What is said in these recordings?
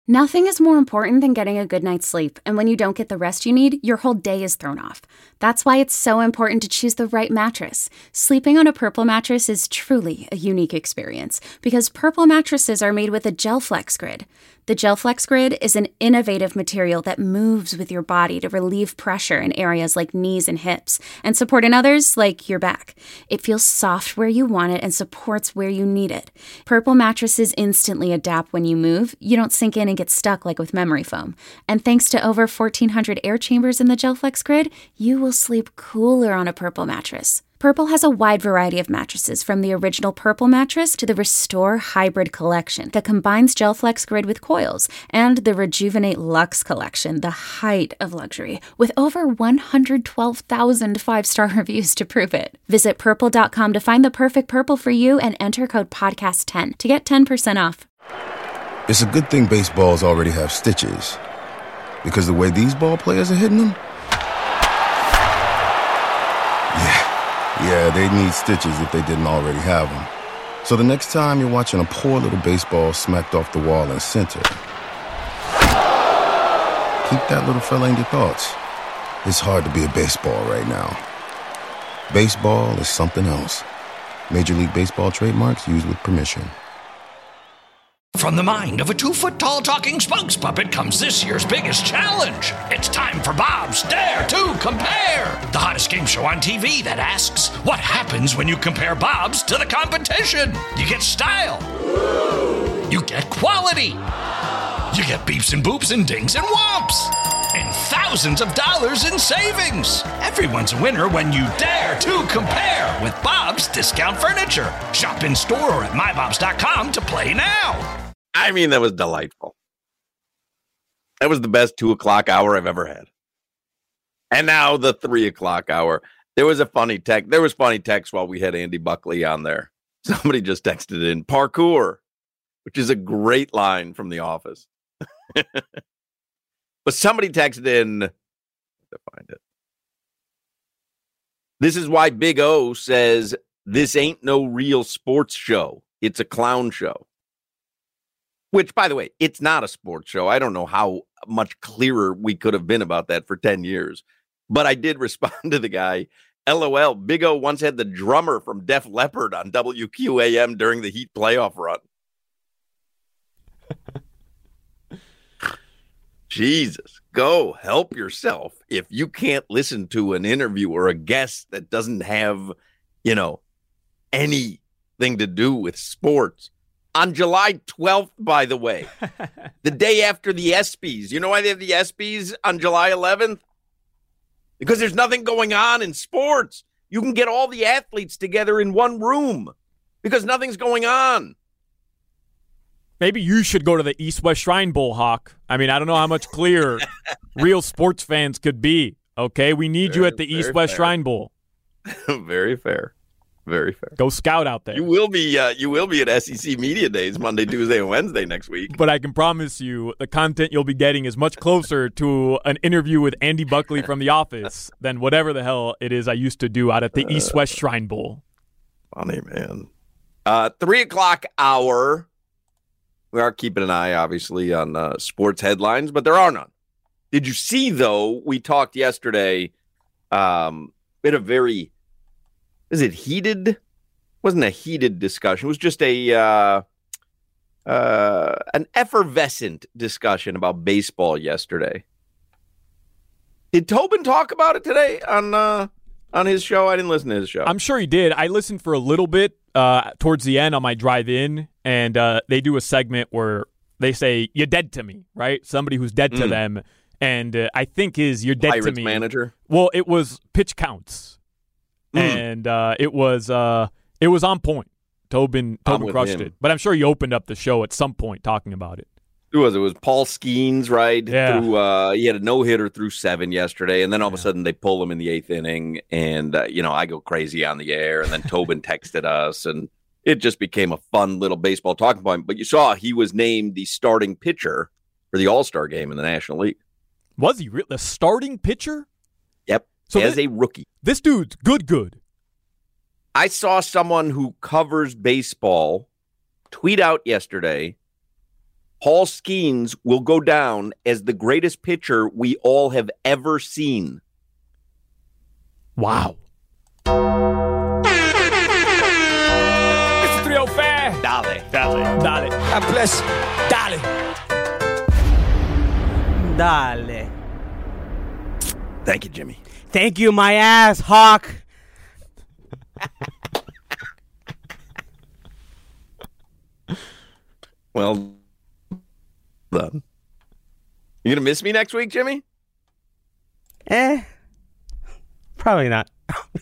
Nothing is more important than getting a good night's sleep, and when you don't get the rest you need, your whole day is thrown off. That's why it's so important to choose the right mattress. Sleeping on a Purple mattress is truly a unique experience, because Purple mattresses are made with a GelFlex Grid. The GelFlex Grid is an innovative material that moves with your body to relieve pressure in areas like knees and hips, and support in others like your back. It feels soft where you want it and supports where you need it. Purple mattresses instantly adapt when you move. You don't sink in and get stuck like with memory foam. And thanks to over 1,400 air chambers in the GelFlex Grid, you will sleep cooler on a Purple mattress. Purple has a wide variety of mattresses, from the original Purple mattress to the Restore Hybrid collection that combines GelFlex Grid with coils, and the Rejuvenate Luxe collection, the height of luxury, with over 112,000 five-star reviews to prove it. Visit Purple.com to find the perfect Purple for you and enter code PODCAST10 to get 10% off. It's a good thing baseballs already have stitches, because the way these ball players are hitting them, yeah, they need stitches if they didn't already have them. So the next time you're watching a poor little baseball smacked off the wall in center, keep that little fella in your thoughts. It's hard to be a baseball right now. Baseball is something else. Major League Baseball trademarks used with permission. From the mind of a 2-foot-tall talking spokes puppet comes this year's biggest challenge. It's time for Bob's Dare to Compare, the hottest game show on TV that asks, what happens when you compare Bob's to the competition? You get style. You get quality. You get beeps and boops and dings and whomps. And thousands of dollars in savings. Everyone's a winner when you dare to compare with Bob's Discount Furniture. Shop in store or at mybobs.com to play now. I mean, that was delightful. That was the best 2 o'clock hour I've ever had. And now the 3 o'clock hour. There was funny text while we had Andy Buckley on there. Somebody just texted in parkour, which is a great line from The Office. But somebody texted in to find it. This is why Big O says this ain't no real sports show. It's a clown show. Which, by the way, it's not a sports show. I don't know how much clearer we could have been about that for 10 years. But I did respond to the guy. LOL, Big O once had the drummer from Def Leppard on WQAM during the Heat playoff run. Jesus, go help yourself if you can't listen to an interview or a guest that doesn't have, anything to do with sports. On July 12th, by the way, the day after the ESPYs. You know why they have the ESPYs on July 11th? Because there's nothing going on in sports. You can get all the athletes together in one room because nothing's going on. Maybe you should go to the East-West Shrine Bowl, Hawk. I mean, I don't know how much clearer real sports fans could be, okay? We need you at the East-West Shrine Bowl. Very fair. Very fair. Go scout out there. You will be at SEC Media Days Monday, Tuesday, and Wednesday next week. But I can promise you the content you'll be getting is much closer to an interview with Andy Buckley from The Office than whatever the hell it is I used to do out at the East-West Shrine Bowl. Funny, man. 3 o'clock hour. We are keeping an eye, obviously, on sports headlines, but there are none. Did you see, though, we talked yesterday, bit of very, is it heated? Wasn't a heated discussion. It was just an effervescent discussion about baseball yesterday. Did Tobin talk about it today on his show? I didn't listen to his show. I'm sure he did. I listened for a little bit towards the end on my drive in, and they do a segment where they say, "You're dead to me," right? Somebody who's dead to them. And I think "You're dead Pirates to me" manager. Well, it was pitch counts. And it was on point. Tobin crushed it. But I'm sure he opened up the show at some point talking about it. It was Paul Skeens, right? Yeah. He had a no-hitter through 7 yesterday, and then all of a sudden they pull him in the 8th inning, and, I go crazy on the air, and then Tobin texted us, and it just became a fun little baseball talking point. But you saw he was named the starting pitcher for the All-Star game in the National League. Was he the starting pitcher? Yep, so as a rookie. This dude's good. I saw someone who covers baseball tweet out yesterday Paul Skeens will go down as the greatest pitcher we all have ever seen. Wow. It's 3 fair. Dale. Bless. Dale. Thank you, Jimmy. Thank you, my ass, Hawk. Well done. You gonna miss me next week, Jimmy? Probably not.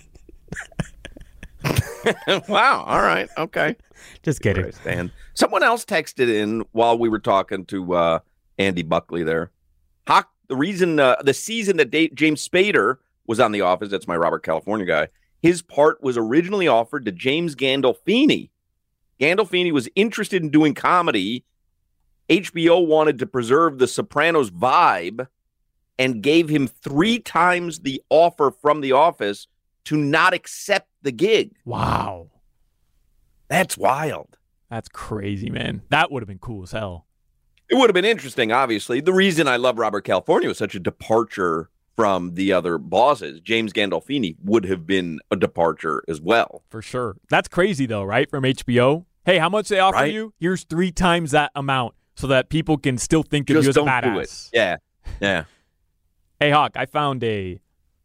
Wow. All right. Okay. Just kidding. Right, Stan. Someone else texted in while we were talking to Andy Buckley there. Hawk, the reason the season that James Spader was on The Office, that's my Robert California guy, his part was originally offered to James Gandolfini. Gandolfini was interested in doing comedy. HBO wanted to preserve the Sopranos vibe and gave him 3 times the offer from The Office to not accept the gig. Wow. That's wild. That's crazy, man. That would have been cool as hell. It would have been interesting, obviously. The reason I love Robert California was such a departure from the other bosses. James Gandolfini would have been a departure as well. For sure. That's crazy, though, right? From HBO. Hey, how much they offer you? Here's 3 times that amount so that people can still think of you as a badass. Do it. Yeah. Hey, Hawk, I found an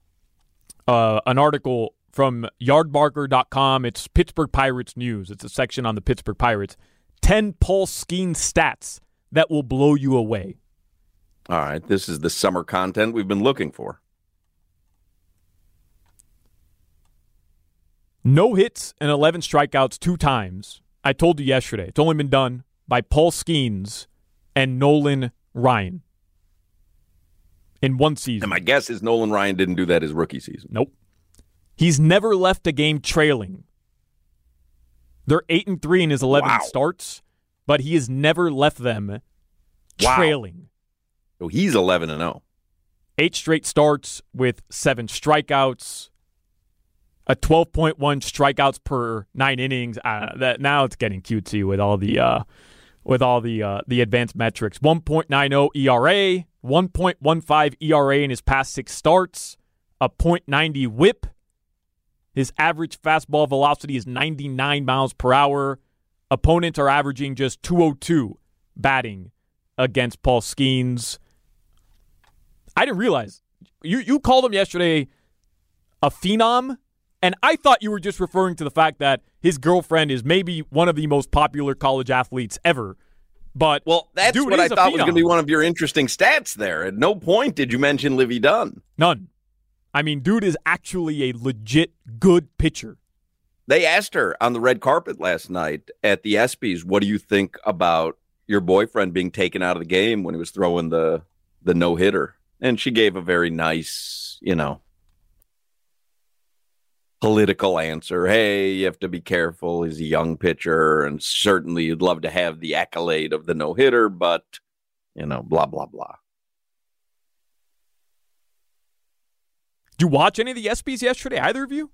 article from yardbarker.com. It's Pittsburgh Pirates news. It's a section on the Pittsburgh Pirates. 10 Paul Skeens stats that will blow you away. All right. This is the summer content we've been looking for. No hits and 11 strikeouts 2 times. I told you yesterday. It's only been done by Paul Skeens and Nolan Ryan in one season. And my guess is Nolan Ryan didn't do that his rookie season. Nope. He's never left a game trailing. They're 8-3 in his 11 starts, but he has never left them trailing. So he's 11-0. 8 straight starts with 7 strikeouts, a 12.1 strikeouts per 9 innings. That now it's getting cutesy with all the advanced metrics. 1.90 ERA, 1.15 ERA in his past 6 starts, a .90 WHIP. His average fastball velocity is 99 miles per hour. Opponents are averaging just 202 batting against Paul Skeens. I didn't realize. You called him yesterday a phenom, and I thought you were just referring to the fact that his girlfriend is maybe one of the most popular college athletes ever. But that's what I thought was going to be one of your interesting stats there. At no point did you mention Livy Dunn. None. I mean, dude is actually a legit good pitcher. They asked her on the red carpet last night at the ESPYs, what do you think about your boyfriend being taken out of the game when he was throwing the no-hitter? And she gave a very nice, political answer. Hey, you have to be careful. He's a young pitcher, and certainly you'd love to have the accolade of the no-hitter, but, blah, blah, blah. Did you watch any of the ESPYs yesterday, either of you?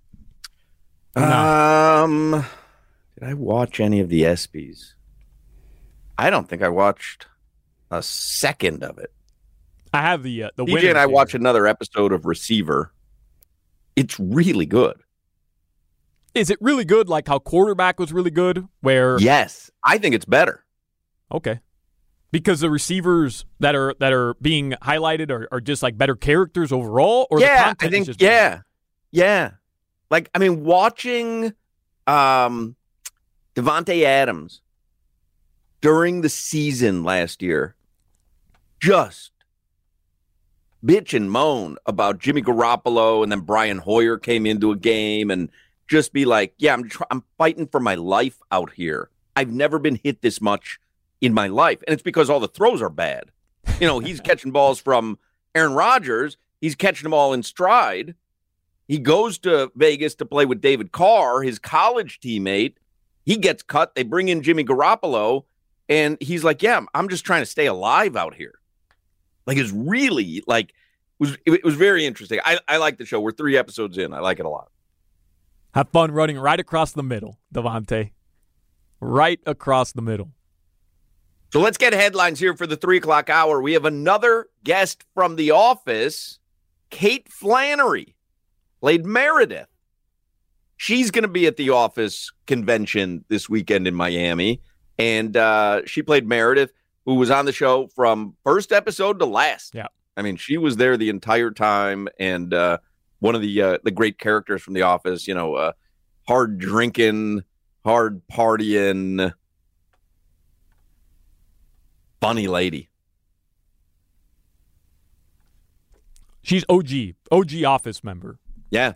No. Did I watch any of the ESPYs? I don't think I watched a second of it. I have the DJ and I watched another episode of Receiver. It's really good. Is it really good? Like how Quarterback was really good? Where yes, I think it's better. Okay, because the receivers that are being highlighted are just like better characters overall, or the content I think is just yeah. Like watching Devontae Adams during the season last year, just bitch and moan about Jimmy Garoppolo, and then Brian Hoyer came into a game and just be like, yeah, I'm fighting for my life out here. I've never been hit this much in my life. And it's because all the throws are bad. He's catching balls from Aaron Rodgers. He's catching them all in stride. He goes to Vegas to play with David Carr, his college teammate. He gets cut. They bring in Jimmy Garoppolo, and he's like, yeah, I'm just trying to stay alive out here. It's really it was very interesting. I like the show. We're 3 episodes in. I like it a lot. Have fun running right across the middle, Devontae. Right across the middle. So let's get headlines here for the 3 o'clock hour. We have another guest from The Office. Kate Flannery played Meredith. She's going to be at the Office convention this weekend in Miami. And she played Meredith, who was on the show from first episode to last. Yeah. I mean, she was there the entire time. And one of the great characters from The Office, hard drinking, hard partying, funny lady. She's OG Office member. Yeah.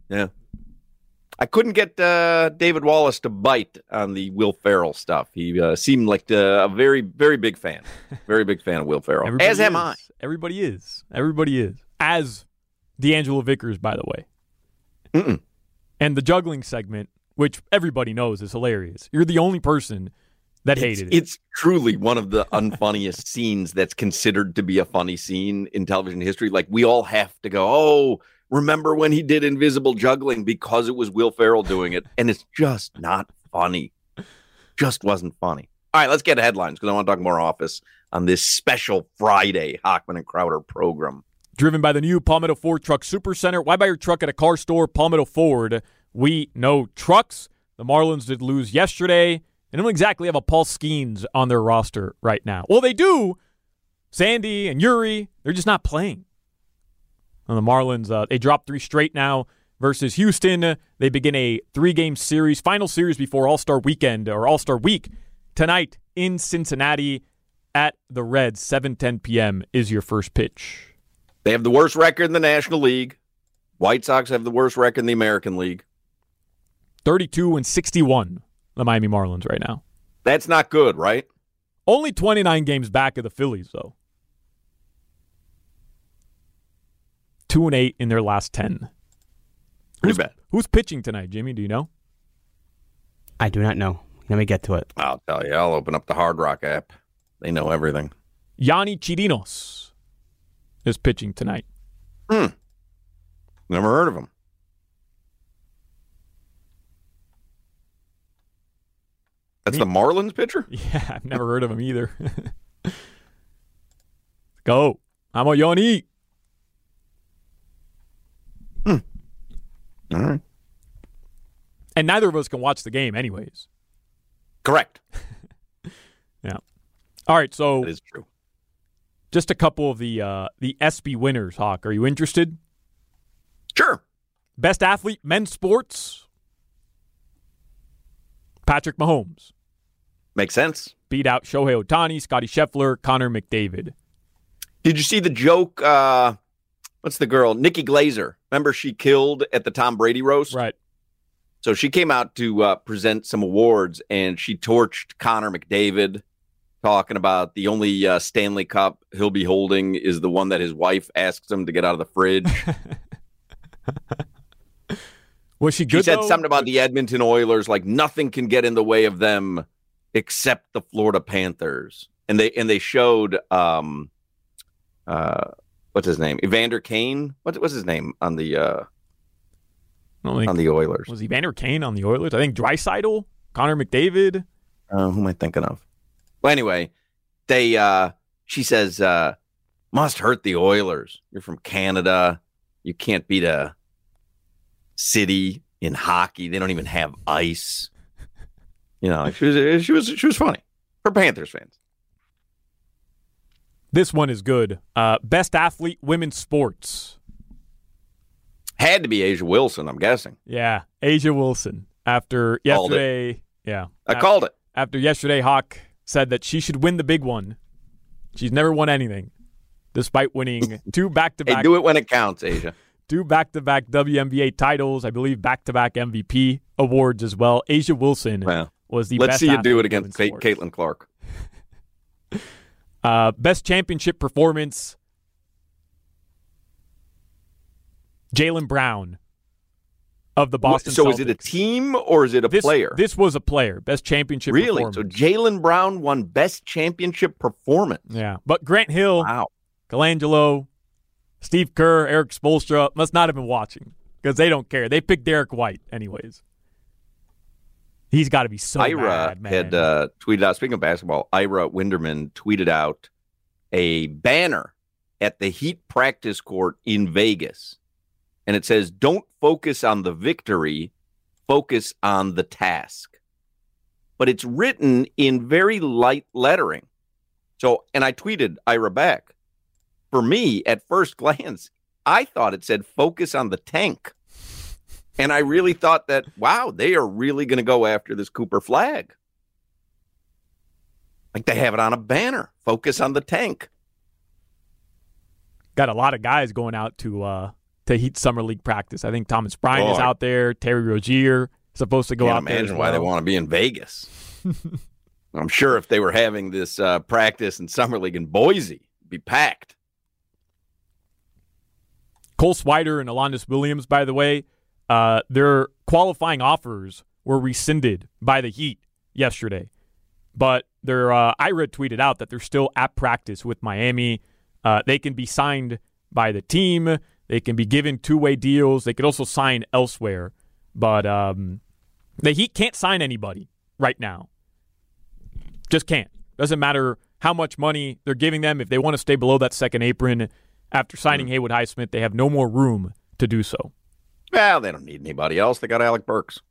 I couldn't get David Wallace to bite on the Will Ferrell stuff. He seemed like a very, very big fan. Very big fan of Will Ferrell. Everybody As am I. Everybody is. As D'Angelo Vickers, by the way. Mm-mm. And the juggling segment, which everybody knows is hilarious. You're the only person that hated it. It's truly one of the unfunniest scenes that's considered to be a funny scene in television history. Like, we all have to go, oh, remember when he did invisible juggling because it was Will Ferrell doing it. And it's just not funny. Just wasn't funny. All right, let's get to headlines because I want to talk more Office on this special Friday Hochman and Crowder program. Driven by the new Palmetto Ford Truck Supercenter. Why buy your truck at a car store? Palmetto Ford. We know trucks. The Marlins did lose yesterday. They don't exactly have a Paul Skeens on their roster right now. Well, they do. Sandy and Yuri, they're just not playing. And the Marlins, they dropped 3 straight now versus Houston. They begin a 3-game series, final series before All-Star Weekend or All-Star Week tonight in Cincinnati at the Reds. 7:10 p.m. is your first pitch. They have the worst record in the National League. White Sox have the worst record in the American League. 32-61, the Miami Marlins right now. That's not good, right? Only 29 games back of the Phillies, though. 2-8 in their last 10. Pretty bad. Who's pitching tonight, Jimmy? Do you know? I do not know. Let me get to it. I'll tell you. I'll open up the Hard Rock app. They know everything. Yanni Chirinos is pitching tonight. Never heard of him. That's the Marlins pitcher? Yeah, I've never heard of him either. Go. I'm a Yanni. All right. And neither of us can watch the game anyways. Correct. Yeah. All right, so That is true. just a couple of the ESPY winners, Hawk. Are you interested? Sure. Best athlete, men's sports. Patrick Mahomes. Makes sense. Beat out Shohei Ohtani, Scotty Scheffler, Connor McDavid. Did you see the joke? What's the girl? Nikki Glazer. Remember she killed at the Tom Brady roast? Right. So she came out to present some awards, and she torched Connor McDavid, talking about the only Stanley Cup he'll be holding is the one that his wife asks him to get out of the fridge. Was she good, She said though? something about the Edmonton Oilers, like nothing can get in the way of them except the Florida Panthers. And they showed what's his name? Evander Kane. What's his name on the on the Oilers? Was Evander Kane on the Oilers? I think Draisaitl, Connor McDavid. Who am I thinking of? Well, anyway, she says, must hurt the Oilers. You're from Canada. You can't beat a city in hockey. They don't even have ice. You know, she was funny for Panthers fans. This one is good. Best athlete, women's sports. Had to be Asia Wilson, I'm guessing. Yeah, Asia Wilson. After yesterday, I called it. After yesterday, Hawk said that she should win the big one. She's never won anything, despite winning 2 back-to-back. Hey, do it when it counts, Asia. 2 back-to-back WNBA titles. I believe back-to-back MVP awards as well. Asia Wilson was the best. Let's see you do it athlete in against women's sports. Caitlin Clark. Best championship performance, Jaylen Brown of the Boston So Celtics. is it a team or is it a player? This was a player. Best championship Really? performance. So Jaylen Brown won best championship performance. Yeah. But Grant Hill, Wow. Colangelo, Steve Kerr, Eric Spoelstra must not have been watching because they don't care. They picked Derek White anyways. He's got to be so Ira mad, man. had tweeted out, speaking of basketball, Ira Winderman tweeted out a banner at the Heat practice court in Vegas. And it says, "Don't focus on the victory, focus on the task." But it's written in very light lettering. So, and I tweeted Ira back. For me, at first glance, I thought it said focus on the tank. And I really thought that, wow, they are really going to go after this Cooper flag. Like they have it on a banner. Focus on the tank. Got a lot of guys going out to Heat Summer League practice. I think Thomas Bryant is out there. Terry Rozier supposed to go out there. Imagine why they want to be in Vegas. I'm sure if they were having this practice in Summer League in Boise, it'd be packed. Cole Swider and Alondas Williams, by the way, their qualifying offers were rescinded by the Heat yesterday. But Ira tweeted out that they're still at practice with Miami. They can be signed by the team. They can be given two-way deals. They could also sign elsewhere. But the Heat can't sign anybody right now. Just can't. Doesn't matter how much money they're giving them. If they want to stay below that second apron after signing Haywood Highsmith, they have no more room to do so. Well, they don't need anybody else. They got Alec Burks.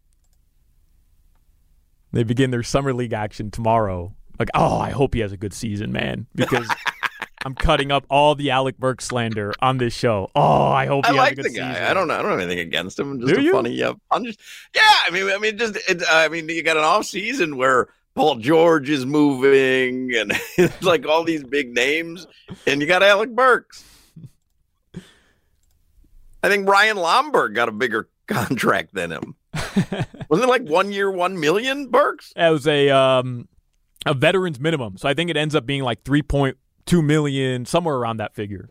They begin their summer league action tomorrow. Like, oh, I hope he has a good season, man, because I'm cutting up all the Alec Burks slander on this show. Oh, I hope he has a good season. I don't have anything against him. Just Do you? Funny punch. Yeah, I mean, you got an off season where Paul George is moving and it's like all these big names, and you got Alec Burks. I think Ryan Lomberg got a bigger contract than him. Wasn't it like 1 year, $1 million, Burks? It was a veteran's minimum, so I think it ends up being like $3.2 million, somewhere around that figure.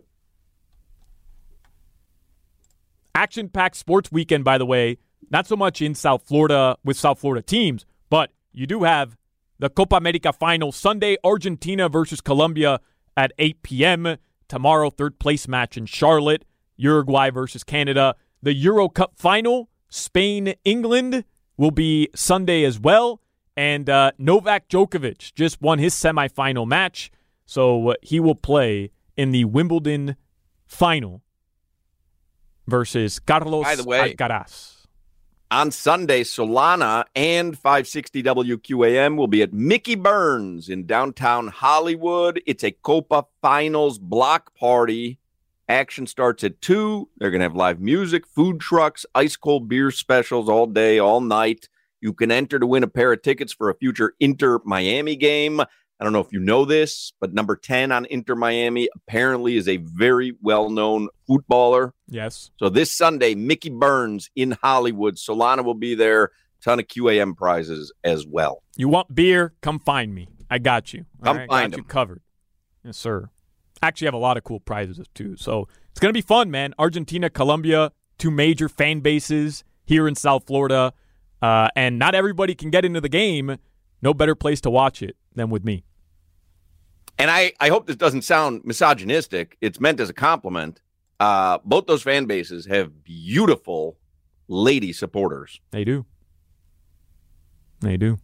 Action-packed sports weekend, by the way. Not so much in South Florida with South Florida teams, but you do have the Copa America final Sunday, Argentina versus Colombia at 8 p.m. Tomorrow, third place match in Charlotte, Uruguay versus Canada. The Euro Cup final, Spain, England, will be Sunday as well. And Novak Djokovic just won his semifinal match, so he will play in the Wimbledon final versus Carlos Alcaraz. On Sunday, Solana and 560 WQAM will be at Mickey Burns in downtown Hollywood. It's a Copa Finals block party. Action starts at 2. They're going to have live music, food trucks, ice-cold beer specials all day, all night. You can enter to win a pair of tickets for a future Inter-Miami game. I don't know if you know this, but number 10 on Inter-Miami apparently is a very well-known footballer. Yes. So this Sunday, Mickey Burns in Hollywood. Solana will be there. Ton of QAM prizes as well. You want beer? Come find me. I got you. Come find got him. you covered. Yes, sir. Actually have a lot of cool prizes, too. So it's going to be fun, man. Argentina, Colombia, two major fan bases here in South Florida. And not everybody can get into the game. No better place to watch it than with me. And I hope this doesn't sound misogynistic. It's meant as a compliment. Both those fan bases have beautiful lady supporters. They do. They do.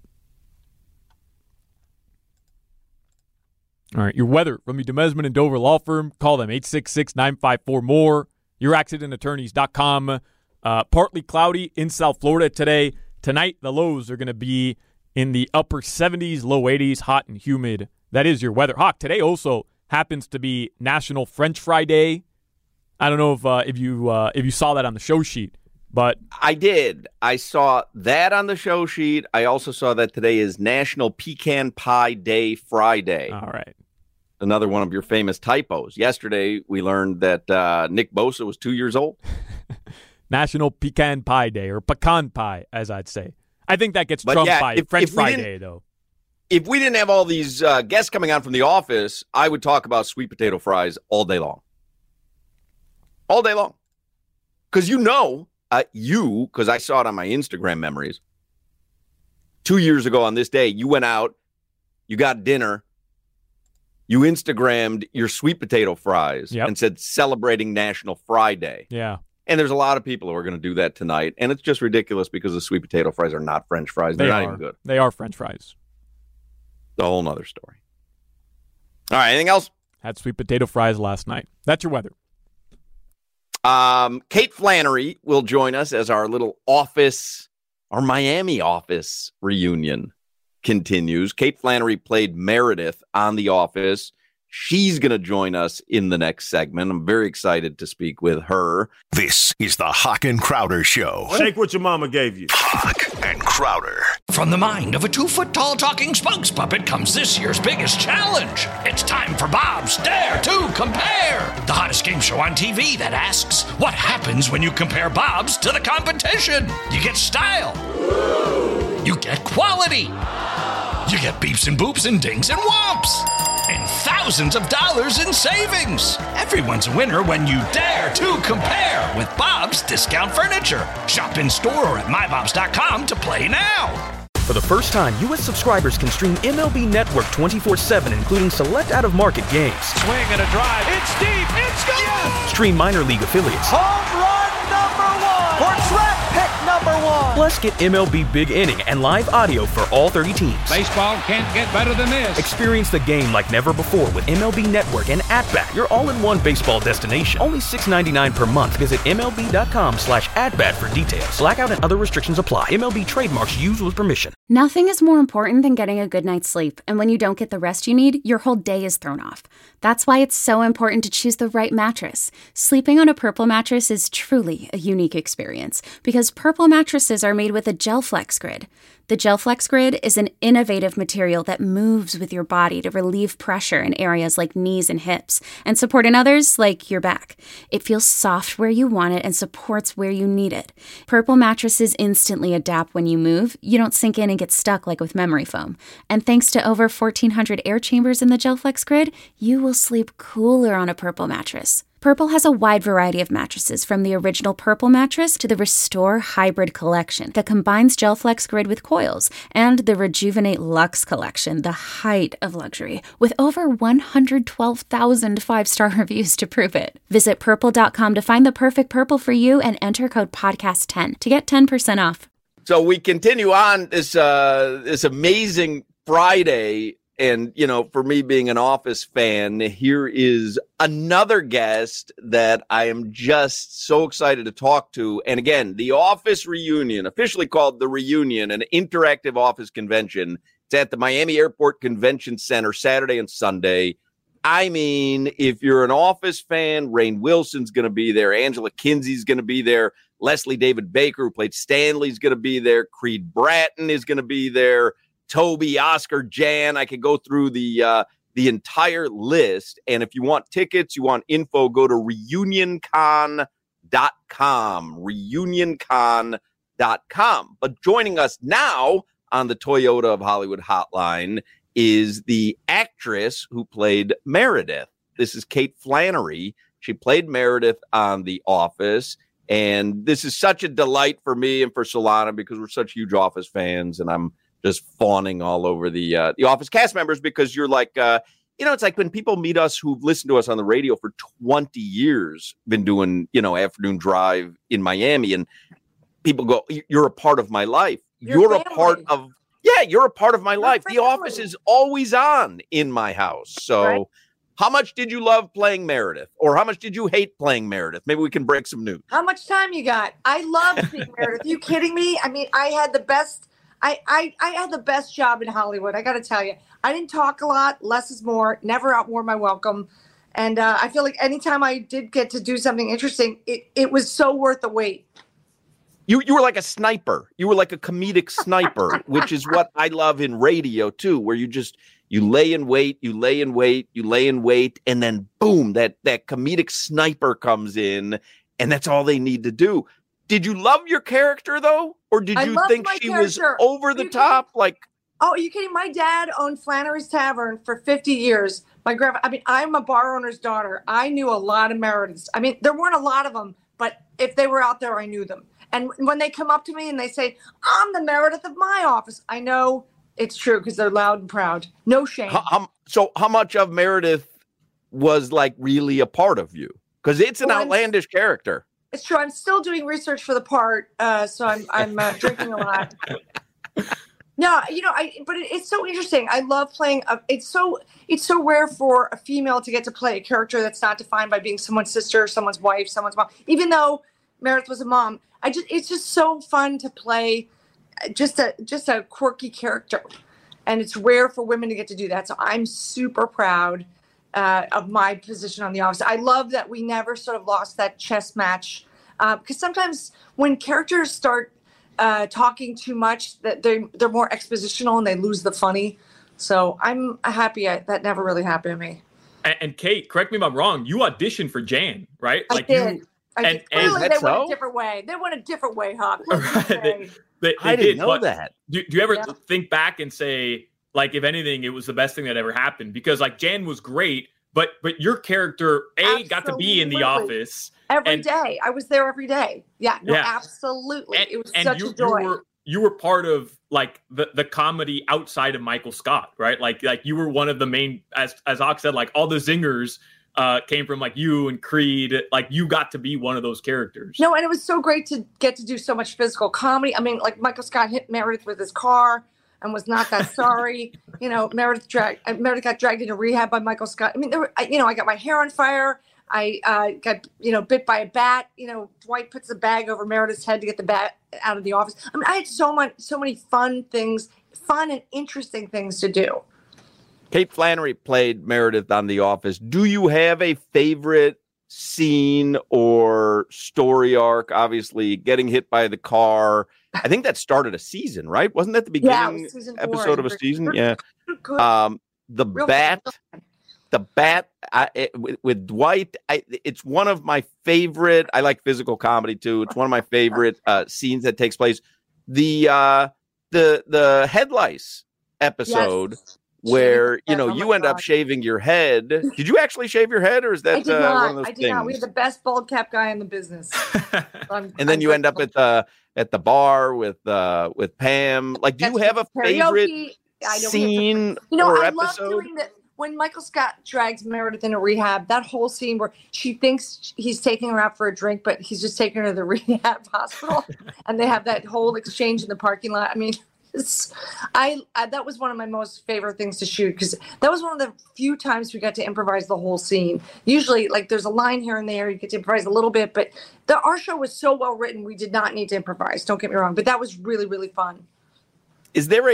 All right, your weather from the Demesman and Dover Law Firm. Call them, 866-954-MORE. YourAccidentAttorneys.com. Partly cloudy in South Florida today. Tonight, the lows are going to be in the upper 70s, low 80s, hot and humid. That is your weather. Hawk, today also happens to be National French Fry Day. I don't know if you saw that on the show sheet, but I did. I saw that on the show sheet. I also saw that today is National Pecan Pie Day Friday. All right. Another one of your famous typos. Yesterday, we learned that Nick Bosa was 2 years old. National Pecan Pie Day, or Pecan Pie, as I'd say. I think that gets trumped by French Fry Day, though. If we didn't have all these guests coming on from the office, I would talk about sweet potato fries all day long. All day long. Because because I saw it on my Instagram memories. 2 years ago on this day, you went out, you got dinner, you Instagrammed your sweet potato fries and said celebrating National Fry Day. Yeah. And there's a lot of people who are going to do that tonight. And it's just ridiculous because the sweet potato fries are not French fries. They're not even good. They are French fries. A whole nother story. All right, anything else? Had sweet potato fries last night. That's your weather. Kate Flannery will join us as our little office, our Miami office reunion continues. Kate Flannery played Meredith on The Office. She's going to join us in the next segment. I'm very excited to speak with her. This is the Hawk and Crowder Show. Shake what your mama gave you. Hawk and Crowder. From the mind of a 2-foot-tall talking spokes puppet comes this year's biggest challenge. It's time for Bob's Dare to Compare, the hottest game show on TV that asks, what happens when you compare Bob's to the competition? You get style. You get quality. You get beeps and boops and dings and whomps. And thousands of dollars in savings. Everyone's a winner when you dare to compare with Bob's Discount Furniture. Shop in store or at mybobs.com to play now. For the first time, U.S. subscribers can stream MLB Network 24/7, including select out-of-market games. Swing and a drive. It's deep. It's gone. Yes! Stream minor league affiliates. Home run number 1 for track pick number 1. Plus, get MLB Big Inning and live audio for all 30 teams. Baseball can't get better than this. Experience the game like never before with MLB Network and At-Bat, your all-in-one baseball destination. Only $6.99 per month. Visit MLB.com/AtBat for details. Blackout and other restrictions apply. MLB trademarks used with permission. Nothing is more important than getting a good night's sleep, and when you don't get the rest you need, your whole day is thrown off. That's why it's so important to choose the right mattress. Sleeping on a Purple mattress is truly a unique experience, because Purple mattresses are made with a GelFlex Grid. The GelFlex Grid is an innovative material that moves with your body to relieve pressure in areas like knees and hips, and support in others like your back. It feels soft where you want it and supports where you need it. Purple mattresses instantly adapt when you move. You don't sink in and get stuck like with memory foam. And thanks to over 1,400 air chambers in the GelFlex Grid, you will sleep cooler on a Purple mattress. Purple has a wide variety of mattresses, from the original Purple mattress to the Restore Hybrid collection that combines GelFlex Grid with coils, and the Rejuvenate Luxe collection, the height of luxury, with over 112,000 five-star reviews to prove it. Visit Purple.com to find the perfect Purple for you and enter code PODCAST10 to get 10% off. So we continue on this amazing Friday. And, you know, for me being an Office fan, here is another guest that I am just so excited to talk to. And again, the Office reunion, officially called The Reunion, an interactive Office convention. It's at the Miami Airport Convention Center Saturday and Sunday. I mean, if you're an Office fan, Rainn Wilson's going to be there. Angela Kinsey's going to be there. Leslie David Baker, who played Stanley's going to be there. Creed Bratton is going to be there. Toby, Oscar, Jan. I could go through the entire list. And if you want tickets, you want info, go to reunioncon.com. Reunioncon.com. But joining us now on the Toyota of Hollywood hotline is the actress who played Meredith. This is Kate Flannery. She played Meredith on The Office. And this is such a delight for me and for Solana because we're such huge Office fans. And I'm just fawning all over the Office cast members because you're like, it's like when people meet us who've listened to us on the radio for 20 years, been doing, afternoon drive in Miami, and people go, you're a part of my life. You're a part of my life. The Office is always on in my house. So right. How much did you love playing Meredith? Or how much did you hate playing Meredith? Maybe we can break some news. How much time you got? I love being Meredith. Are you kidding me? I mean, I had the best... I had the best job in Hollywood. I got to tell you, I didn't talk a lot. Less is more. Never outwore my welcome. And I feel like anytime I did get to do something interesting, it was so worth the wait. You were like a sniper. You were like a comedic sniper, which is what I love in radio too, where you lay in wait, and then boom, that comedic sniper comes in, and that's all they need to do. Did you love your character, though? Or did you think she was over the top? Like, oh, are you kidding? My dad owned Flannery's Tavern for 50 years. My grandma, I'm a bar owner's daughter. I knew a lot of Merediths. I mean, there weren't a lot of them, but if they were out there, I knew them. And when they come up to me and they say, I'm the Meredith of my office, I know it's true because they're loud and proud. No shame. So how much of Meredith was like really a part of you? Because it's an outlandish character. It's true. I'm still doing research for the part, so I'm drinking a lot. No, but it's so interesting. I love playing. It's so rare for a female to get to play a character that's not defined by being someone's sister, someone's wife, someone's mom. Even though Meredith was a mom, it's just so fun to play just a quirky character, and it's rare for women to get to do that. So I'm super proud of my position on The Office. I love that we never sort of lost that chess match, because sometimes when characters start talking too much, that they're more expositional and they lose the funny. So I'm happy that never really happened to me. And Kate, correct me if I'm wrong, you auditioned for Jan, right? I did. Clearly they went a different way. They went a different way, Huck. I didn't know that. Do you ever think back and say, like, if anything, it was the best thing that ever happened? Because, like, Jan was great, but your character, got to be in The Office. Every day. I was there every day. Yeah, absolutely. It was such a joy. You were part of, like, the comedy outside of Michael Scott, right? Like you were one of the main, as Hawk said, like, all the zingers came from, like, you and Creed. Like, you got to be one of those characters. No, and it was so great to get to do so much physical comedy. I mean, like, Michael Scott hit Meredith with his car and was not that sorry. Meredith got dragged into rehab by Michael Scott. I mean, I got my hair on fire. I got, bit by a bat. Dwight puts a bag over Meredith's head to get the bat out of the office. I mean, I had so many fun and interesting things to do. Kate Flannery played Meredith on The Office. Do you have a favorite scene or story arc? Obviously, getting hit by the car. I think that started a season, right? Wasn't that the beginning episode of a season? Yeah. The bat with Dwight. It's one of my favorite. I like physical comedy too. It's one of my favorite scenes that takes place. The head lice episode. Yes. Where you end up shaving your head. Did you actually shave your head, or is that one of those things? I did not. We had the best bald cap guy in the business. And then you end up at the bar with Pam. Like, do you have a favorite scene or episode? Love doing that. When Michael Scott drags Meredith into rehab, that whole scene where she thinks he's taking her out for a drink, but he's just taking her to the rehab hospital, and they have that whole exchange in the parking lot. I mean. That was one of my most favorite things to shoot, because that was one of the few times we got to improvise the whole scene. Usually, like, there's a line here and there, you get to improvise a little bit, but our show was so well written, we did not need to improvise. Don't get me wrong, but that was really, really fun. Is there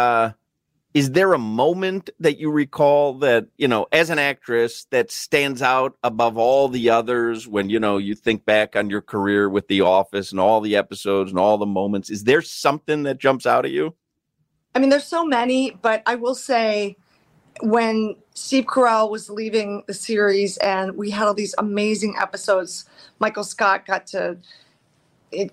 a moment that you recall that, as an actress, that stands out above all the others when, you think back on your career with The Office and all the episodes and all the moments? Is there something that jumps out at you? I mean, there's so many, but I will say when Steve Carell was leaving the series and we had all these amazing episodes, Michael Scott he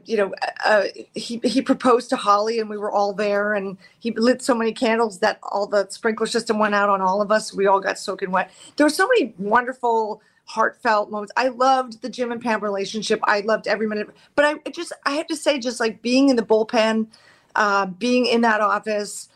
proposed to Holly and we were all there, and he lit so many candles that all the sprinkler system went out on all of us. We all got soaking wet. There were so many wonderful, heartfelt moments. I loved the Jim and Pam relationship. I loved every minute. But I have to say, just like being in the bullpen, being in that office,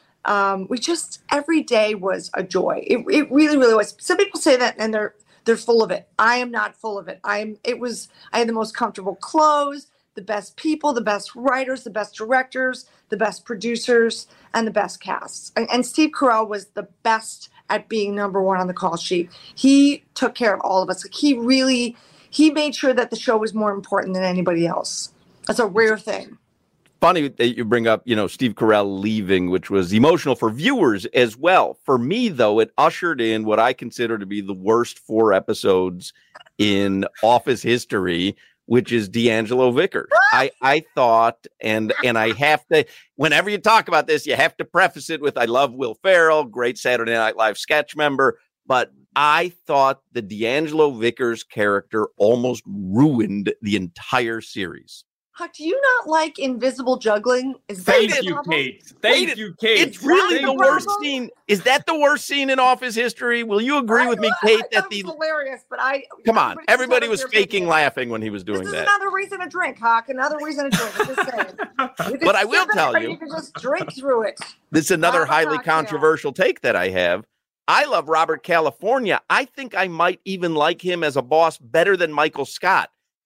every day was a joy. It really, really was. Some people say that and they're full of it. I am not full of it. I had the most comfortable clothes, the best people, the best writers, the best directors, the best producers, and the best casts. And Steve Carell was the best at being number one on the call sheet. He took care of all of us. He made sure that the show was more important than anybody else. That's a rare thing. Funny that you bring up, Steve Carell leaving, which was emotional for viewers as well. For me, though, it ushered in what I consider to be the worst 4 episodes in Office history, which is D'Angelo Vickers. I thought, and I have to, whenever you talk about this, you have to preface it with, I love Will Ferrell, great Saturday Night Live sketch member, but I thought the D'Angelo Vickers character almost ruined the entire series. Huck, do you not like invisible juggling? Thank you, Kate. Thank you, Kate. It's really the worst scene. Is that the worst scene in Office history? Will you agree with me, Kate? That was hilarious, but come on, everybody was faking laughing when he was doing that. This is another reason to drink, Huck. Another reason to drink. I'm just saying. But I will tell you, you can just drink through it. This is another highly controversial take that I have. I love Robert California. I think I might even like him as a boss better than Michael Scott.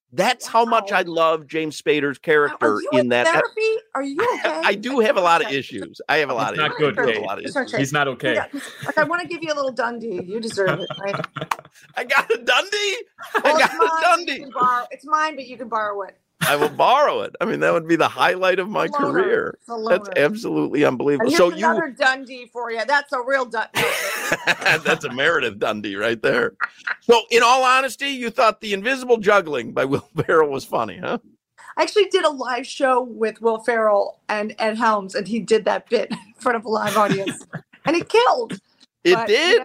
That's how much I love James Spader's character in that. Therapy? Are you okay? I do have a lot of issues. I have a lot of not issues. good. He's not okay. Yeah, I want to give you a little Dundee. You deserve it, right? I got a Dundee. Well, I got a Dundee. It's mine, but you can borrow it. I will borrow it. I mean, that would be the highlight of my career. That's absolutely unbelievable. And here's another Dundee for you. That's a real Dundee. That's a Meredith Dundee right there. So, in all honesty, you thought The Invisible Juggling by Will Ferrell was funny, huh? I actually did a live show with Will Ferrell and Ed Helms, and he did that bit in front of a live audience, and it killed. It did?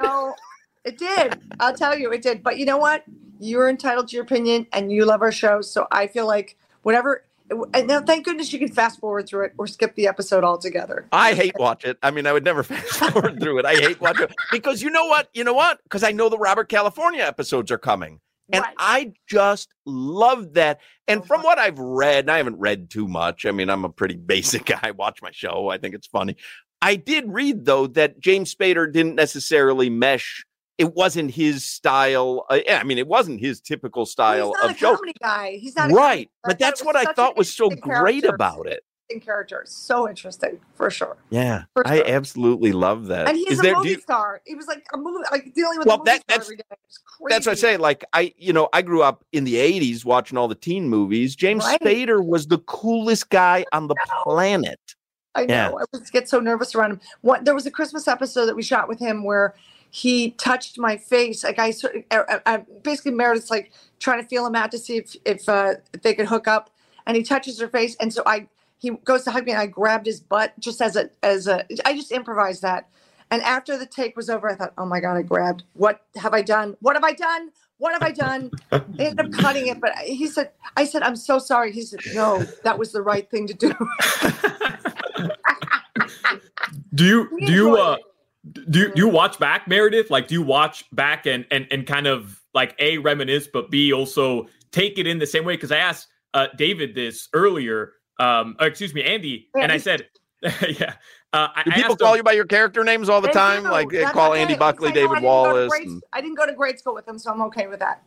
It did. I'll tell you, it did. But you know what? You're entitled to your opinion, and you love our show, so I feel like whatever. And now, thank goodness you can fast forward through it or skip the episode altogether. I hate watch it. I mean, I would never fast forward through it. I hate watch it because you know what? Because I know the Robert California episodes are coming. And I just love that. And from what I've read, and I haven't read too much. I mean, I'm a pretty basic guy. I watch my show. I think it's funny. I did read, though, that James Spader didn't necessarily mesh. It wasn't his style. I mean, it wasn't his typical style of show. He's not a comedy guy. He's not right. But that's what I thought was so great about it. Character, so interesting for sure. Yeah, for sure. I absolutely love that. And he's a movie star. He was like a movie, like dealing with a movie star every day. It's crazy. That's what I say. Like I grew up in the '80s watching all the teen movies. James Spader was the coolest guy on the planet. I know. Yeah. I would get so nervous around him. There was a Christmas episode that we shot with him where he touched my face. Like I basically Meredith's like trying to feel him out to see if they could hook up, and he touches her face, and so he goes to hug me, and I grabbed his butt just as I just improvised that. And after the take was over, I thought, oh my God, I grabbed. What have I done? What have I done? What have I done? They ended up cutting it, but I said, I'm so sorry. He said, no, that was the right thing to do. Do you watch back, Meredith? Like, do you watch back and kind of like A, reminisce, but B, also take it in the same way? Because I asked David this earlier. Andy, and I said, yeah. Do people call you by your character names all the time? Like they call Andy Buckley, David Wallace. I didn't go to grade school with them, so I'm okay with that.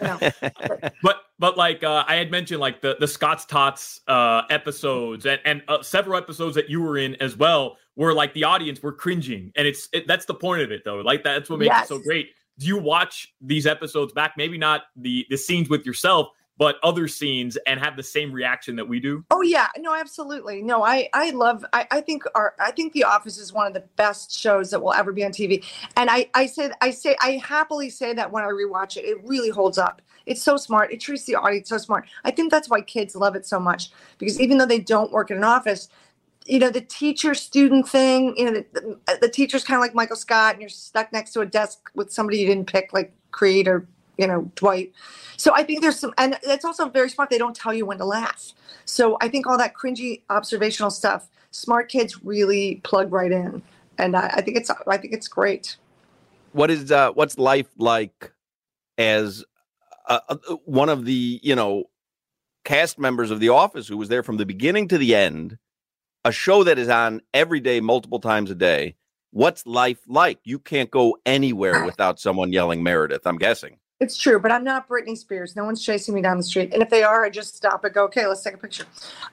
But like I had mentioned, like the Scott's Tots episodes and several episodes that you were in as well, where like the audience were cringing, and that's the point of it, though. Like that's what makes it so great. Do you watch these episodes back? Maybe not the scenes with yourself, but other scenes, and have the same reaction that we do? Oh yeah, no, absolutely. No, I think The Office is one of the best shows that will ever be on TV. And I happily say that when I rewatch it, it really holds up. It's so smart. It treats the audience so smart. I think that's why kids love it so much, because even though they don't work in an office, the teacher-student thing, the teacher's kind of like Michael Scott, and you're stuck next to a desk with somebody you didn't pick, like Creed or Dwight. So I think there's some, and it's also very smart. They don't tell you when to laugh. So I think all that cringy observational stuff, smart kids really plug right in, and I think it's great. What's life like as one of the cast members of The Office who was there from the beginning to the end, a show that is on every day, multiple times a day? What's life like? You can't go anywhere without someone yelling Meredith, I'm guessing. It's true, but I'm not Britney Spears. No one's chasing me down the street. And if they are, I just stop and go, okay, let's take a picture.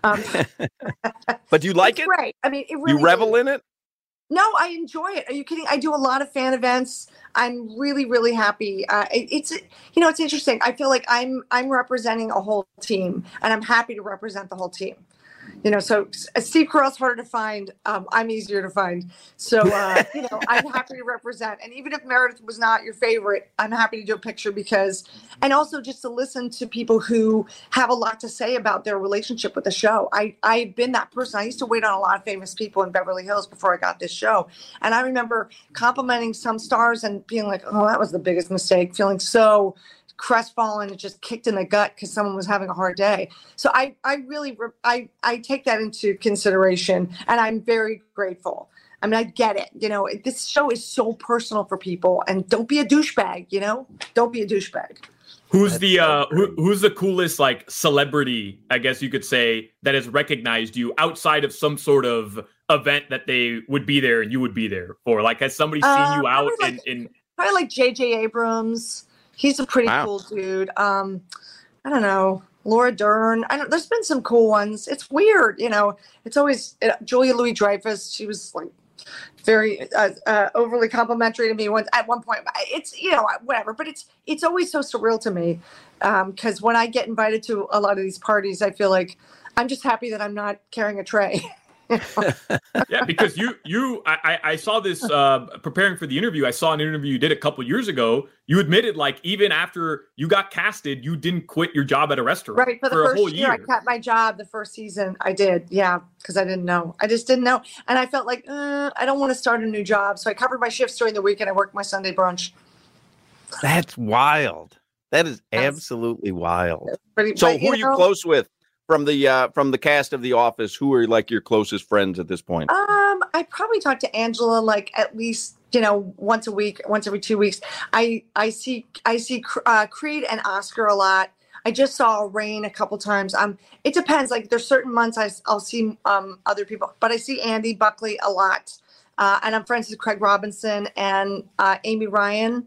But do you like it? Right. I mean, it really you revel in it? No, I enjoy it. Are you kidding? I do a lot of fan events. I'm really, really happy. It's interesting. I feel like I'm representing a whole team, and I'm happy to represent the whole team. So Steve Carell's harder to find. I'm easier to find. So, I'm happy to represent. And even if Meredith was not your favorite, I'm happy to do a picture and also just to listen to people who have a lot to say about their relationship with the show. I've been that person. I used to wait on a lot of famous people in Beverly Hills before I got this show. And I remember complimenting some stars and being like, oh, that was the biggest mistake, feeling so crestfallen and just kicked in the gut because someone was having a hard day. So I really take that into consideration, and I'm very grateful. I mean, I get it. This show is so personal for people, and don't be a douchebag. Don't be a douchebag. Who's the coolest like celebrity, I guess you could say, that has recognized you outside of some sort of event that they would be there and you would be there for? Like, has somebody seen you out in? Probably like J.J. Abrams. He's a pretty cool dude. don't know, Laura Dern. There's been some cool ones. It's weird, it's always Julia Louis-Dreyfus. She was like very overly complimentary to me at one point. It's, whatever, but it's always so surreal to me. Because when I get invited to a lot of these parties, I feel like I'm just happy that I'm not carrying a tray. Yeah, because I saw this preparing for the interview. I saw an interview you did a couple years ago. You admitted, like, even after you got casted, you didn't quit your job at a restaurant. Right, for the first year. I kept my job the first season. I did, yeah, because I didn't know. I just didn't know. And I felt like, I don't want to start a new job. So I covered my shifts during the week and I worked my Sunday brunch. That's wild. That is absolutely wild. Pretty, so who are you close with? From the cast of The Office, who are like your closest friends at this point? I probably talk to Angela like at least once a week, once every 2 weeks. I see Creed and Oscar a lot. I just saw Rain a couple times. It depends. Like there's certain months I'll see other people, but I see Andy Buckley a lot, and I'm friends with Craig Robinson and Amy Ryan.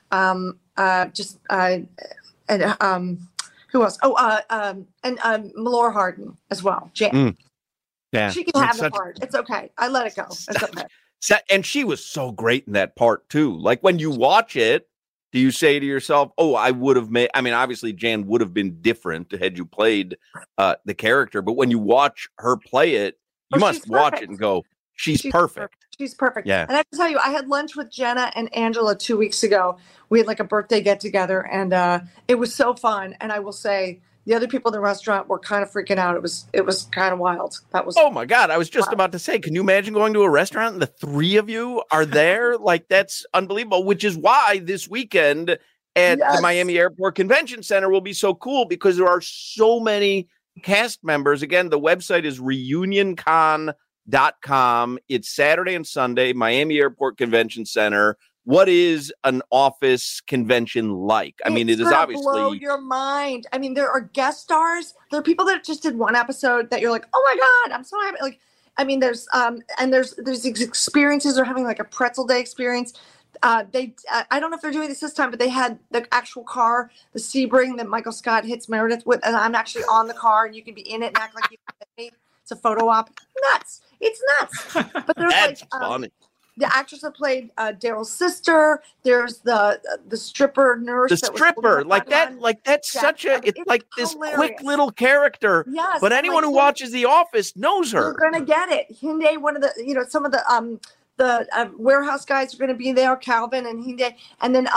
Who else? And Melora Hardin as well. Jan. Yeah, she can have the part. It's okay. I let it go. It's okay. And she was so great in that part too. Like when you watch it, do you say to yourself, "Oh, I would have made"? I mean, obviously, Jan would have been different had you played the character. But when you watch her play it, you must watch it and go, "She's perfect." She's perfect. Yeah. And I have to tell you, I had lunch with Jenna and Angela 2 weeks ago. We had like a birthday get together, and it was so fun. And I will say, the other people in the restaurant were kind of freaking out. It was kind of wild. That was. Oh my God! I was just about to say, can you imagine going to a restaurant and the three of you are there? Like that's unbelievable. Which is why this weekend at the Miami Airport Convention Center will be so cool because there are so many cast members. Again, the website is reunioncon.com. It's Saturday and Sunday, Miami Airport Convention Center. What is an Office convention like? I mean, it is obviously blow your mind. I mean, there are guest stars. There are people that just did one episode that you're like, oh my God, I'm so happy. Like, I mean, there's these experiences. They're having like a pretzel day experience. I don't know if they're doing this time, but they had the actual car, the Sebring that Michael Scott hits Meredith with, and I'm actually on the car, and you can be in it and act like you hit me. It's a photo op. Nuts. It's nuts. But there's that's funny. The actress that played Daryl's sister. There's the stripper nurse. The stripper, like that, like that's such a. It's like this quick little character. Yes, but anyone who watches The Office knows her. You're gonna get it. Hyundai, one of the, some of the warehouse guys are gonna be there. Calvin and Hyundai, and then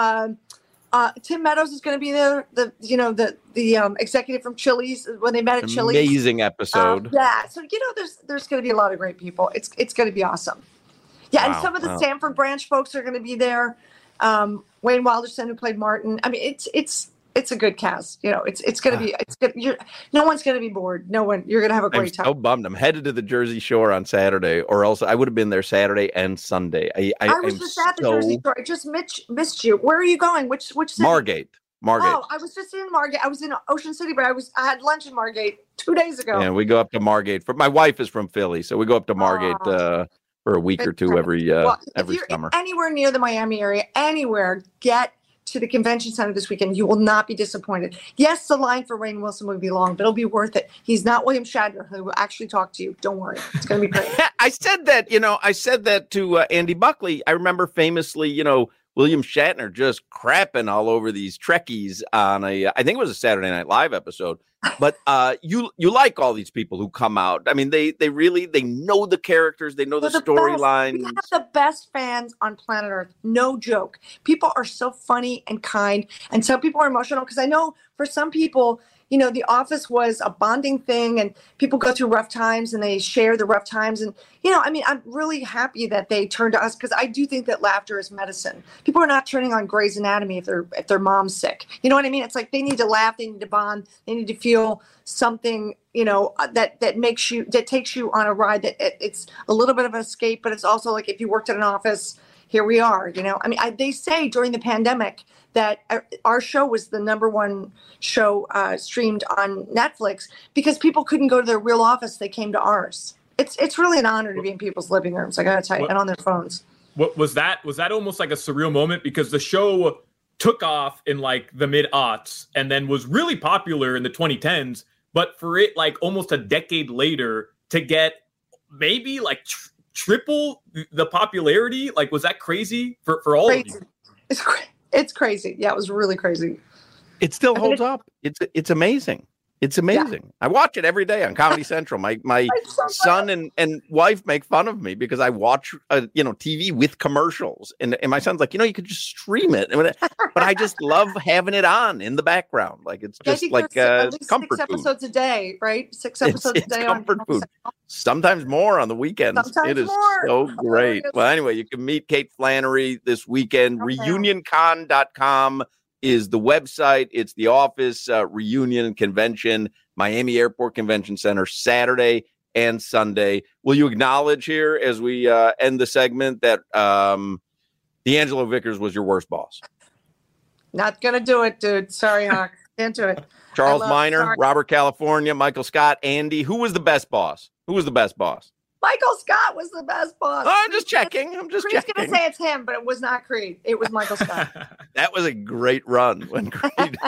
Tim Meadows is going to be there. The executive from Chili's when they met at Chili's. Amazing episode. Yeah. So there's going to be a lot of great people. It's going to be awesome. Yeah, and some of the Stanford branch folks are going to be there. Wayne Wilderson, who played Martin. I mean, it's a good cast. It's going to be. It's good. No one's going to be bored. No one. You're going to have a great time. I'm so bummed. I'm headed to the Jersey Shore on Saturday, or else I would have been there Saturday and Sunday. I was just at the Jersey Shore. I just missed you. Where are you going? Which city? Margate. Oh, I was just in Margate. I was in Ocean City, but I had lunch in Margate 2 days ago. Yeah, we go up to Margate. My wife is from Philly, so we go up to Margate for a week or two every summer. Anywhere near the Miami area, anywhere, get to the convention center this weekend. You will not be disappointed. Yes, the line for Rainn Wilson will be long, but it'll be worth it. He's not William Shatner, who will actually talk to you. Don't worry. It's going to be great. I said that to Andy Buckley. I remember famously, William Shatner just crapping all over these Trekkies on I think it was a Saturday Night Live episode. But you like all these people who come out. I mean, they know the characters, they know the storylines. We have the best fans on planet Earth. No joke. People are so funny and kind, and some people are emotional because I know for some people, The Office was a bonding thing, and people go through rough times and they share the rough times. And, I'm really happy that they turn to us because I do think that laughter is medicine. People are not turning on Grey's Anatomy if their mom's sick. You know what I mean? It's like they need to laugh, they need to bond, they need to feel something, that takes you on a ride that it's a little bit of an escape, but it's also like if you worked at an office, here we are, they say during the pandemic that our show was the number one show streamed on Netflix because people couldn't go to their real office. They came to ours. It's really an honor to be in people's living rooms. I got to tell you, and on their phones. What was that almost like a surreal moment because the show took off in like the mid-aughts and then was really popular in the 2010s. But for it, like almost a decade later, to get maybe like triple the popularity, like was that crazy for all of you? It's crazy. Yeah, it was really crazy. It still holds up. It's amazing. It's amazing. Yeah. I watch it every day on Comedy Central. My son and wife make fun of me because I watch TV with commercials, and my son's like, you could just stream it, but I just love having it on in the background. Like it's just like at least comfort 6 episodes a day, right? 6 episodes a day comfort food. Sometimes more on the weekends. Sometimes it is more. So great. Well, anyway, you can meet Kate Flannery this weekend. Okay. ReunionCon.com is the website. It's the office reunion convention, Miami Airport Convention Center, Saturday and Sunday. Will you acknowledge here as we end the segment that D'Angelo Vickers was your worst boss? Not gonna do it, dude. Sorry, Hawk. Can't do it. Charles Minor, Robert California, Michael Scott, Andy. Who was the best boss? Michael Scott was the best boss. Oh, I'm just checking. Creed's going to say it's him, but it was not Creed. It was Michael Scott. That was a great run when Creed.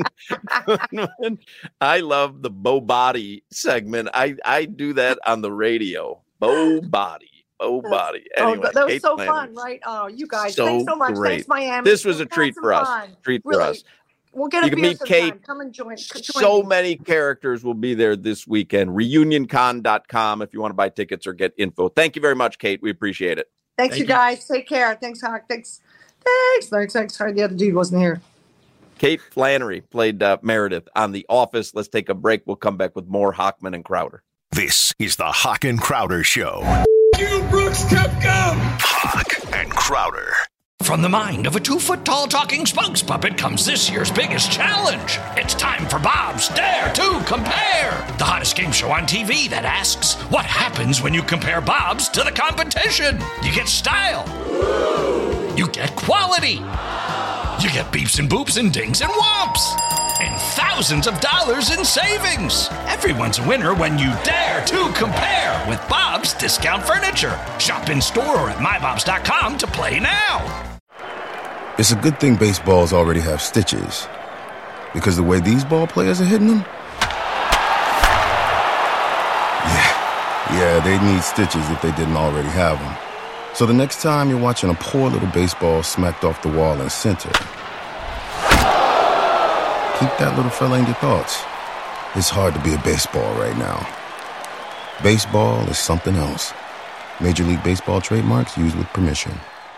when I love the Bo Body segment. I do that on the radio. Bo Body. Anyway, that was so fun, right? Oh, you guys. Thanks so much. Great. Thanks, Miami. This was a treat for us. We'll get a beer sometime. Come and join. So many characters will be there this weekend. ReunionCon.com if you want to buy tickets or get info. Thank you very much, Kate. We appreciate it. Thanks, you guys. Take care. Thanks, Hawk. Thanks. Sorry, the other dude wasn't here. Kate Flannery played Meredith on The Office. Let's take a break. We'll come back with more Hochman and Crowder. This is the Hawk and Crowder Show. You Brooks Koepka. Hawk and Crowder. From the mind of a 2-foot-tall talking Spunks puppet comes this year's biggest challenge. It's time for Bob's Dare to Compare, the hottest game show on TV that asks, what happens when you compare Bob's to the competition? You get style. You get quality. You get beeps and boops and dings and whomps. And thousands of dollars in savings. Everyone's a winner when you dare to compare with Bob's Discount Furniture. Shop in store or at mybobs.com to play now. It's a good thing baseballs already have stitches, because the way these ball players are hitting them, yeah, they need stitches if they didn't already have them. So the next time you're watching a poor little baseball smacked off the wall in center, keep that little fella in your thoughts. It's hard to be a baseball right now. Baseball is something else. Major League Baseball trademarks used with permission.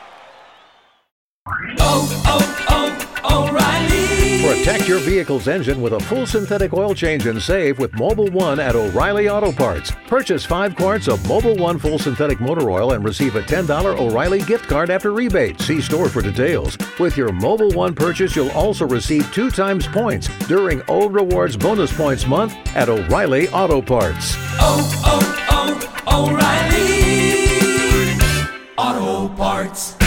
O'Reilly. Protect your vehicle's engine with a full synthetic oil change and save with Mobil 1 at O'Reilly Auto Parts. Purchase 5 quarts of Mobil 1 full synthetic motor oil and receive a $10 O'Reilly gift card after rebate. See store for details. With your Mobil 1 purchase, you'll also receive 2 times points during O Rewards Bonus Points Month at O'Reilly Auto Parts. O'Reilly Auto Parts.